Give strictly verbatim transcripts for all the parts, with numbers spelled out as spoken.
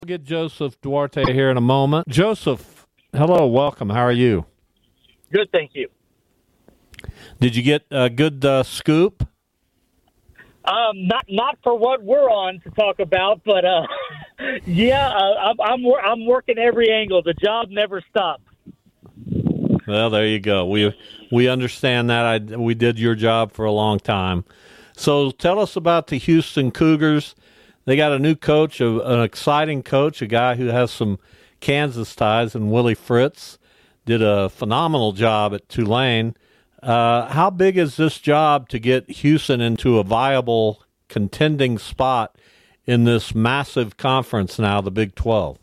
Get Joseph Duarte here in a moment. Joseph, hello, welcome. How are you? Good, thank you. Did you get a good uh, scoop? Um, not not for what we're on to talk about, but uh, yeah, uh, I'm I'm, I'm working every angle. The job never stops. Well, there you go. We we understand that. I we did your job for a long time. So tell us about the Houston Cougars. They got a new coach, a, an exciting coach, a guy who has some Kansas ties, and Willie Fritz did a phenomenal job at Tulane. Uh, how big is this job to get Houston into a viable contending spot in this massive conference now, the Big twelve?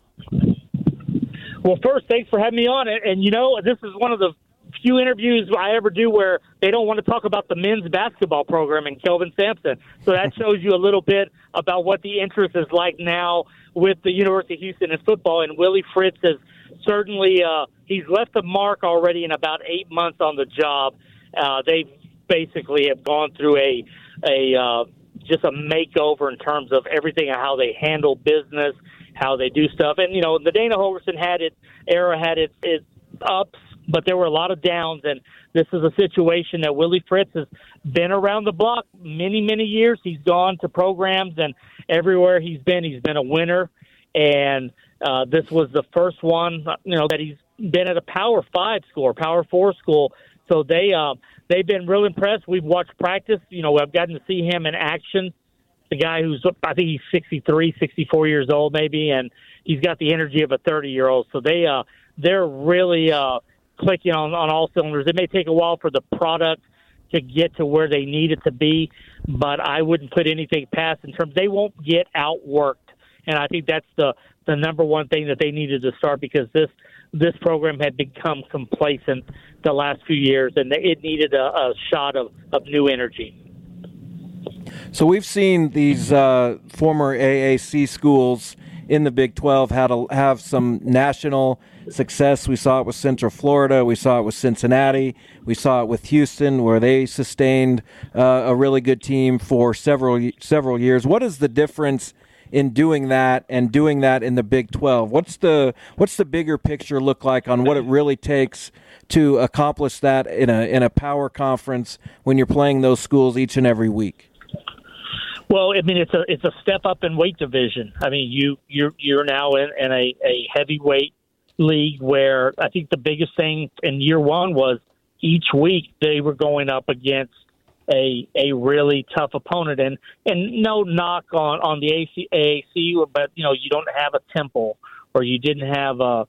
Well, first, thanks for having me on. And, and you know, this is one of the few interviews I ever do where they don't want to talk about the men's basketball program and Kelvin Sampson. So that shows you a little bit about what the interest is like now with the University of Houston in football. And Willie Fritz has certainly uh, he's left a mark already in about eight months on the job. Uh, they basically have gone through a a uh, just a makeover in terms of everything and how they handle business, how they do stuff. And, you know, the Dana Holgorsen had its era, had its, its ups, but there were a lot of downs, and this is a situation that Willie Fritz has been around the block many, many years. He's gone to programs, and everywhere he's been, he's been a winner. And uh, this was the first one, you know, that he's been at a Power Five school or Power Four school. So they uh, they've been real impressed. We've watched practice. You know, I've gotten to see him in action. The guy who's, I think he's sixty-three, sixty-four years old maybe, and he's got the energy of a thirty-year-old. So they uh, they're really uh, clicking on, on all cylinders. It may take a while for the product to get to where they need it to be, but I wouldn't put anything past in terms they won't get outworked. And I think that's the, the number one thing that they needed to start, because this this program had become complacent the last few years, and it needed a, a shot of, of new energy. So we've seen these uh, former A A C schools in the Big twelve had a, have some national success. We saw it with Central Florida. We saw it with Cincinnati. We saw it with Houston, where they sustained uh, a really good team for several several years. What is the difference in doing that and doing that in the Big twelve? What's the what's the bigger picture look like on what it really takes to accomplish that in a in a power conference when you're playing those schools each and every week? Well, I mean, it's a it's a step up in weight division. I mean, you you're you're now in, in a, a heavyweight league where I think the biggest thing in year one was each week they were going up against a a really tough opponent, and and no knock on on the A A C, but you know, you don't have a Temple, or you didn't have a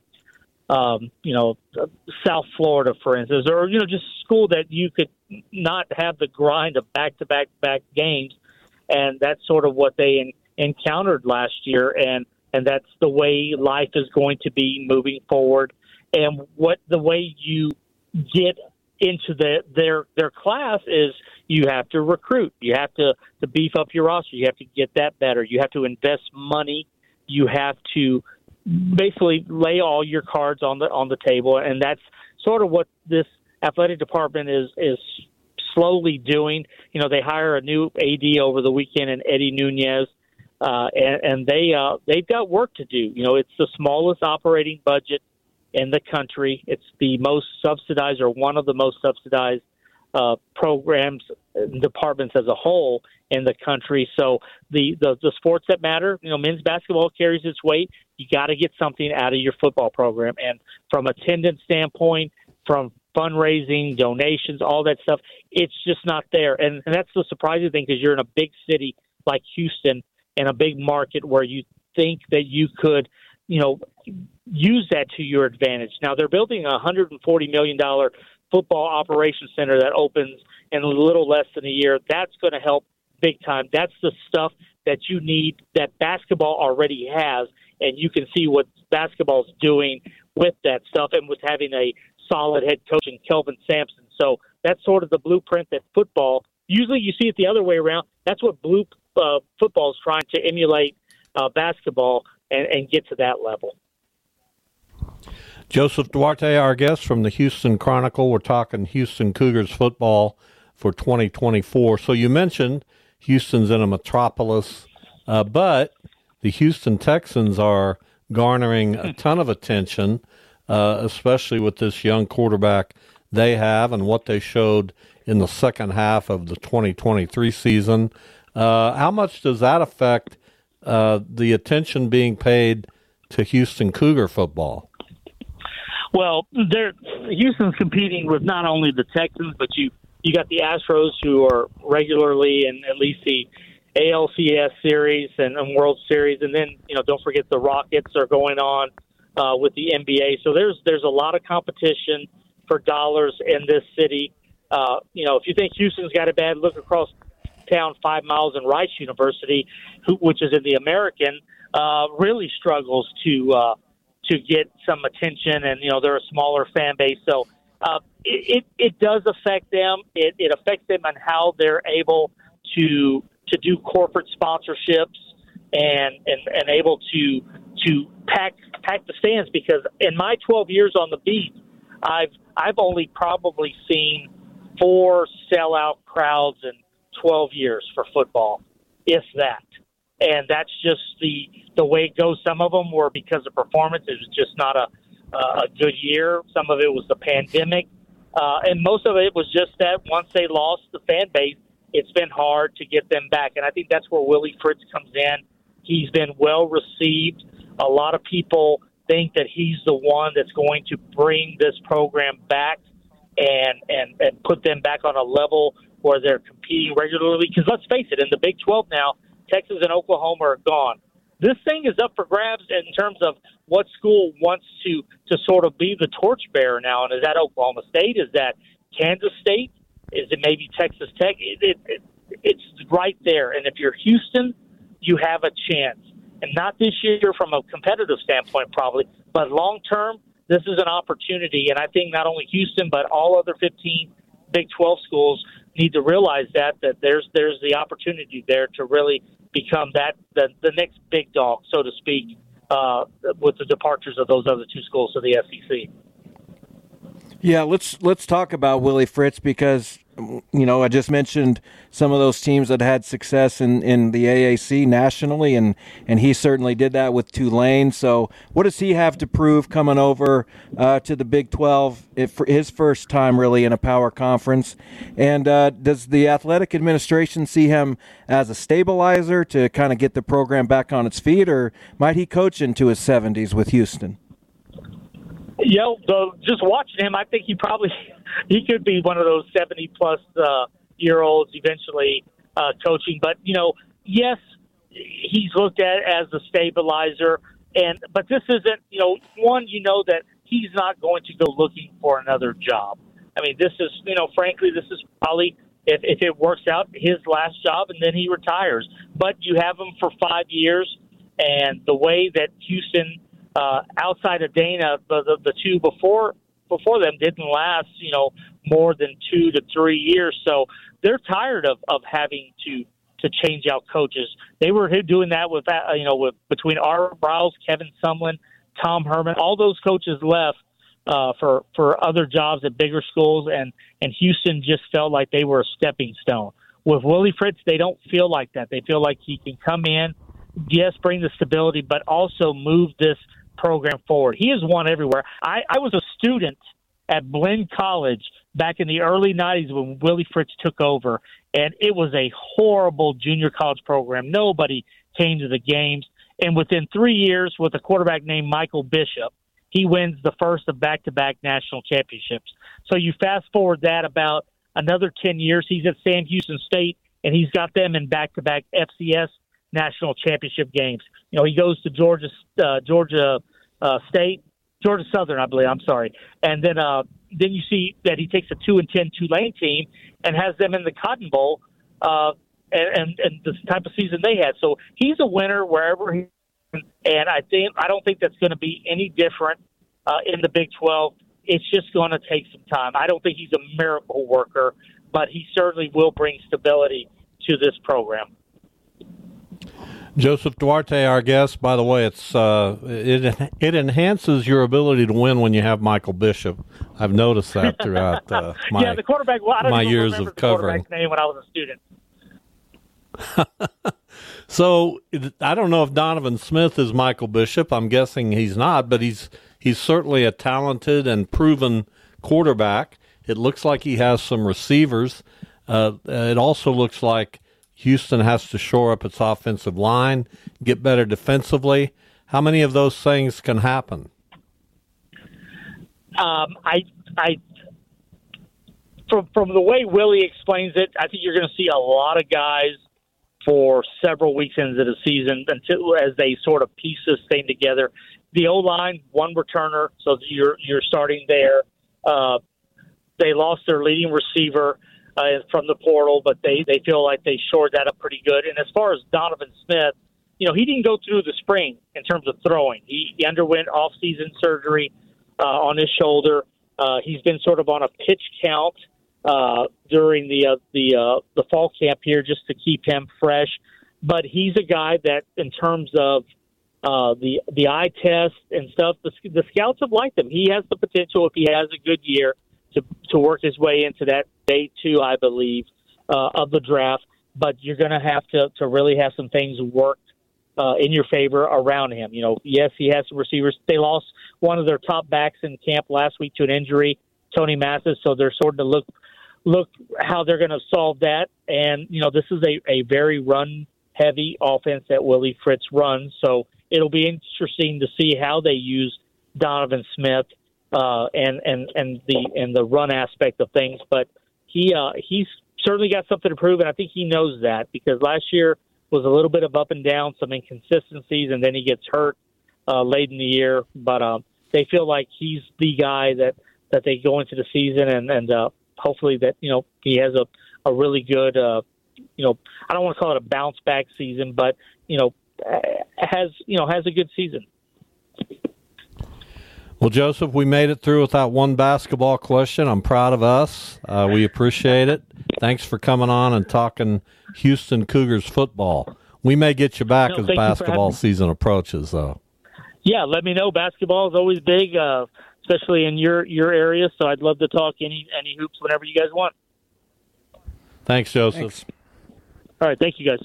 um, you know South Florida, for instance, or you know just school that you could not have the grind of back to back back games, and that's sort of what they in, encountered last year, and and that's the way life is going to be moving forward, and what the way you get into the, their their class is you have to recruit. You have to, to beef up your roster. You have to get that better. You have to invest money. You have to basically lay all your cards on the on the table, and that's sort of what this athletic department is is slowly doing. You know, they hire a new A D over the weekend, and Eddie Nunez, uh, and, and they uh, they've got work to do. You know, it's the smallest operating budget in the country. It's the most subsidized, or one of the most subsidized uh, programs and departments as a whole in the country. So the, the, the sports that matter, you know, men's basketball carries its weight. You got to get something out of your football program. And from attendance standpoint, from fundraising, donations, all that stuff, it's just not there. And, and that's the surprising thing, because you're in a big city like Houston, in a big market where you think that you could, you know, use that to your advantage. Now, they're building a one hundred forty million dollars football operations center that opens in a little less than a year. That's going to help big time. That's the stuff that you need that basketball already has, and you can see what basketball's doing with that stuff, and with having a solid head coach in Kelvin Sampson. So that's sort of the blueprint that football, usually you see it the other way around. That's what blue uh, football is trying to emulate uh, basketball and, and get to that level. Joseph Duarte, our guest from the Houston Chronicle. We're talking Houston Cougars football for twenty twenty-four. So you mentioned Houston's in a metropolis, uh, but the Houston Texans are garnering a ton of attention, uh, especially with this young quarterback they have and what they showed in the second half of the twenty twenty-three season. Uh, how much does that affect uh, the attention being paid to Houston Cougar football? Well, they're, Houston's competing with not only the Texans, but you, you got the Astros, who are regularly in at least the A L C S series and, and World Series, and then, you know, don't forget the Rockets are going on uh, with the N B A. So there's there's a lot of competition for dollars in this city. Uh, you know, if you think Houston's got it bad, look across town five miles and Rice University, who, which is in the American, uh, really struggles to uh, to get some attention, and you know they're a smaller fan base, so uh, it, it it does affect them. It, it affects them on how they're able to to do corporate sponsorships and and, and able to to pack pack the stands. Because in my twelve years on the beat, I've I've only probably seen four sellout crowds in twelve years for football, if that. And that's just the the way it goes. Some of them were because of performance. It was just not a a good year. Some of it was the pandemic. Uh, and most of it was just that once they lost the fan base, it's been hard to get them back. And I think that's where Willie Fritz comes in. He's been well received. A lot of people think that he's the one that's going to bring this program back and, and, and put them back on a level where they're competing regularly. Because let's face it, in the Big twelve now, Texas and Oklahoma are gone. This thing is up for grabs in terms of what school wants to, to sort of be the torchbearer now. And is that Oklahoma State? Is that Kansas State? Is it maybe Texas Tech? It, it, it, it's right there. And if you're Houston, you have a chance. And not this year from a competitive standpoint probably, but long term, this is an opportunity. And I think not only Houston, but all other fifteen Big twelve schools need to realize that that there's there's the opportunity there to really become that the, the next big dog, so to speak, uh, with the departures of those other two schools to the S E C. Yeah, let's let's talk about Willie Fritz, because you know I just mentioned some of those teams that had success in, in the A A C nationally, and, and he certainly did that with Tulane. So what does he have to prove coming over uh, to the Big twelve if, for his first time really in a power conference? And uh, does the athletic administration see him as a stabilizer to kind of get the program back on its feet, or might he coach into his seventies with Houston? You know, the, just watching him, I think he probably he could be one of those seventy plus uh, year olds eventually uh, coaching. But you know, yes, he's looked at as a stabilizer, and but this isn't. You know, one, you know that he's not going to go looking for another job. I mean, this is, you know, frankly, this is probably, if if it works out, his last job, and then he retires. But you have him for five years, and the way that Houston. Uh, outside of Dana, the, the the two before before them didn't last, you know, more than two to three years. So they're tired of, of having to to change out coaches. They were doing that with that, you know, with between Art Briles, Kevin Sumlin, Tom Herman. All those coaches left uh, for for other jobs at bigger schools, and and Houston just felt like they were a stepping stone. With Willie Fritz, they don't feel like that. They feel like he can come in, yes, bring the stability, but also move this program forward. He has won everywhere. I, I was a student at Blinn College back in the early nineties when Willie Fritz took over, and it was a horrible junior college program. Nobody came to the games, and within three years, with a quarterback named Michael Bishop, he wins the first of back-to-back national championships. So you fast forward that about another ten years, he's at Sam Houston State, and he's got them in back-to-back F C S national championship games. You know, he goes to Georgia, uh, Georgia uh, State, Georgia Southern, I believe. I'm sorry, and then uh, then you see that he takes a two and ten Tulane team and has them in the Cotton Bowl, uh, and, and and the type of season they had. So he's a winner wherever he. And I think I don't think that's going to be any different uh, in the Big twelve. It's just going to take some time. I don't think he's a miracle worker, but he certainly will bring stability to this program. Joseph Duarte, our guest. By the way, it's uh, it it enhances your ability to win when you have Michael Bishop. I've noticed that throughout uh, my yeah, the quarterback. Well, I don't my even years remember of the covering. Name when I was a student. So I don't know if Donovan Smith is Michael Bishop. I'm guessing he's not, but he's he's certainly a talented and proven quarterback. It looks like he has some receivers. Uh, it also looks like Houston has to shore up its offensive line, get better defensively. How many of those things can happen? Um, I, I, from from the way Willie explains it, I think you're going to see a lot of guys for several weeks into the season until as they sort of piece this thing together. The O-line, one returner, so you're you're starting there. Uh, they lost their leading receiver uh, from the portal, but they, they feel like they shored that up pretty good. And as far as Donovan Smith, you know, he didn't go through the spring in terms of throwing. He, he underwent off-season surgery uh, on his shoulder. Uh, he's been sort of on a pitch count uh, during the uh, the uh, the fall camp here just to keep him fresh. But he's a guy that, in terms of uh, the the eye test and stuff, the, the scouts have liked him. He has the potential, if he has a good year, to to work his way into that day two, I believe, uh, of the draft. But you're going to have to to really have some things worked uh, in your favor around him. You know, yes, he has some receivers. They lost one of their top backs in camp last week to an injury, Tony Mathis, so they're sort of look look how they're going to solve that. And, you know, this is a, a very run-heavy offense that Willie Fritz runs, so it'll be interesting to see how they use Donovan Smith uh, and, and, and the and the run aspect of things. But he uh, he's certainly got something to prove, and I think he knows that, because last year was a little bit of up and down, some inconsistencies, and then he gets hurt uh, late in the year. But um, they feel like he's the guy that, that they go into the season, and, and uh, hopefully that, you know, he has a, a really good, uh, you know, I don't want to call it a bounce back season, but, you know, has, you know, has a good season. Well, Joseph, we made it through without one basketball question. I'm proud of us. Uh, we appreciate it. Thanks for coming on and talking Houston Cougars football. We may get you back no, as basketball season approaches, though. Yeah, let me know. Basketball is always big, uh, especially in your, your area, so I'd love to talk any any hoops whenever you guys want. Thanks, Joseph. Thanks. All right, thank you, guys.